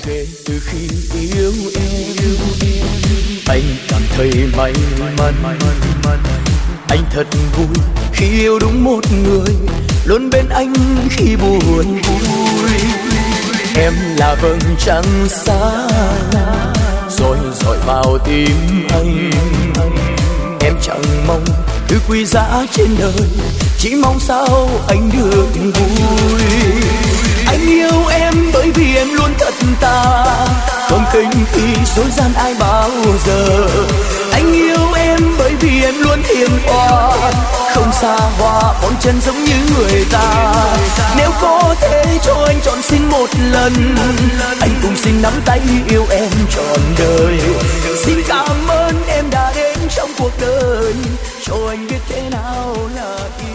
kể từ khi yêu em, anh cảm thấy may mắn. Anh thật vui khi yêu đúng một người, luôn bên anh khi buồn vui. Em là vầng trăng sáng rồi dọi vào tim anh. Em chẳng mong thứ quý giá trên đời, chỉ mong sao anh được vui. Anh yêu em bởi vì em luôn thật thà, không khinh khi dối gian ai bao giờ. Anh yêu em bởi vì em luôn hiền hòa, không xa hoa bon chân giống như người ta. Nếu có thể cho anh chọn xin một lần, anh cũng xin nắm tay yêu em trọn đời. Xin cảm ơn em đã đến trong cuộc đời, cho anh biết thế nào là yêu.